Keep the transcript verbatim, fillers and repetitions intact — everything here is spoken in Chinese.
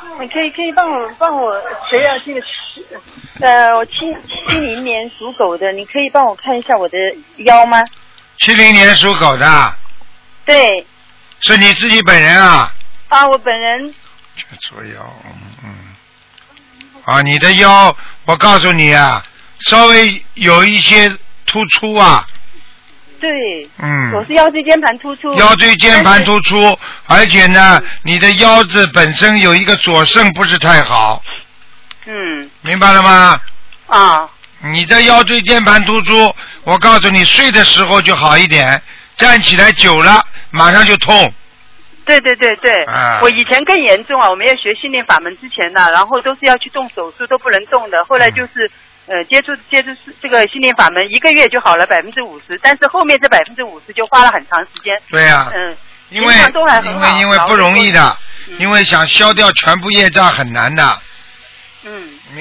你可以可以帮我帮我谁啊？这个呃，我七七零年属狗的，你可以帮我看一下我的腰吗？ 七零年属狗的。 对。 是你自己本人啊？ 啊，我本人。 左腰，嗯嗯。啊，你的腰，我告诉你啊，稍微有一些突出啊。 对。 嗯。 我是腰椎间盘突出。 腰椎间盘突出，而且呢，你的腰子本身有一个左肾不是太好。 嗯。 明白了吗？ 啊。 你的腰椎间盘突出，我告诉你，睡的时候就好一点，站起来久了马上就痛。 对对对对、 啊， 我以前更严重啊！我没有学心灵法门之前呢，然后都是要去动手术，都不能动的。后来就是、嗯、呃接触接触这个心灵法门，一个月就好了百分之五十，但是后面这百分之五十就花了很长时间。 对呀、啊， 嗯， 因为因为因为不容易的，因为想消掉全部业障很难的。 嗯。